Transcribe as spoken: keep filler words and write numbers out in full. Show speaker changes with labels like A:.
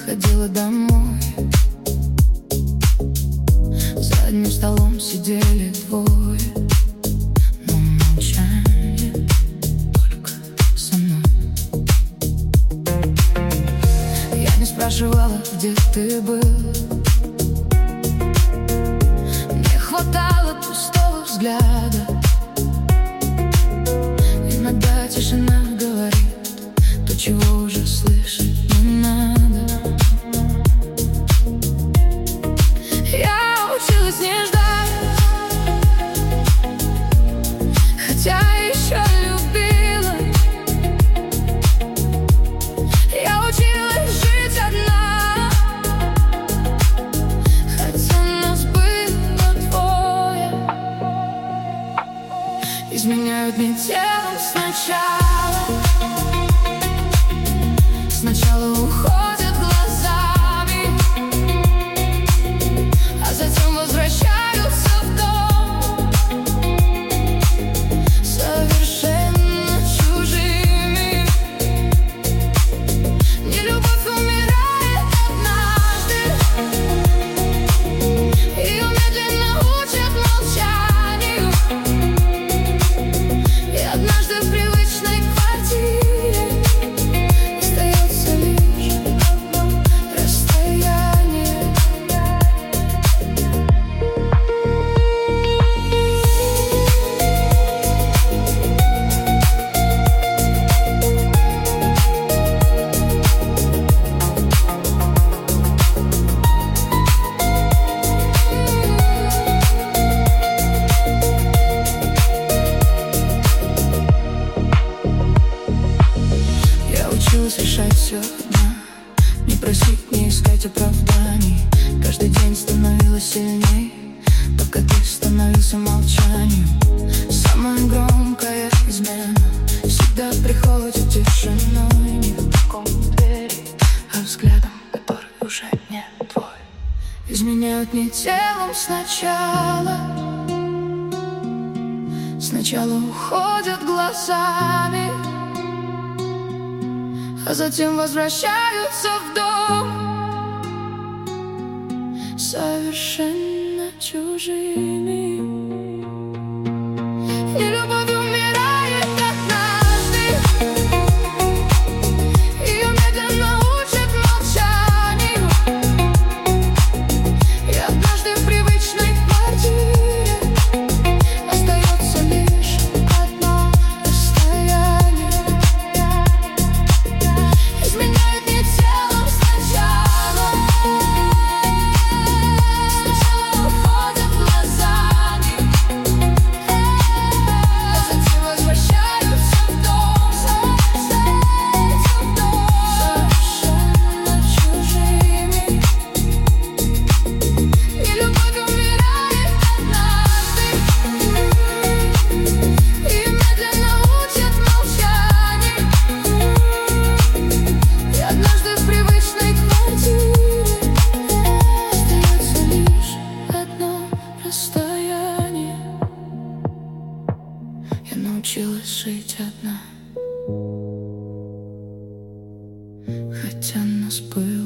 A: приходила домой. За одним столом сидели двое, но молчание только со мной. Я не спрашивала, где ты был. Не хватало пустого взгляда. Иногда тишина говорит то, чего уже слышать не надо. Я училась не ждать, хотя еще любила. Я училась жить одна, хотя нас было двое. Изменяют мне телом сначала. Сначала уходят глазами, а затем возвращаются в дом, совершенно чужими. Нелюбовь умирает однажды, ее медленно учат молчанию. И однажды в привычной квартире остается лишь одно расстояние. Я училась решать все одна, не просить, не искать оправданий. Каждый день становилась сильней, пока ты становился молчанием. Самая громкая измена всегда приходит тишиной. Не руком двери, а взглядом, который уже не твой. Изменяют не телом сначала. Сначала уходят глазами, а затем возвращаются в дом, совершенно чужими. Нелюбовь умирает однажды, ее медленно учат молчанию. И однажды в привычной квартире остается лишь одно расстояние. Изменяет не телом сначала. Сначала уходят глазами, а затем возвращаются в дом, совершенно чужими. Нелюбовь умирает однажды, ее медленно учат молчанию. И однажды в привычной квартире остается лишь одно расстояние. Я научилась жить одна, хотя нас было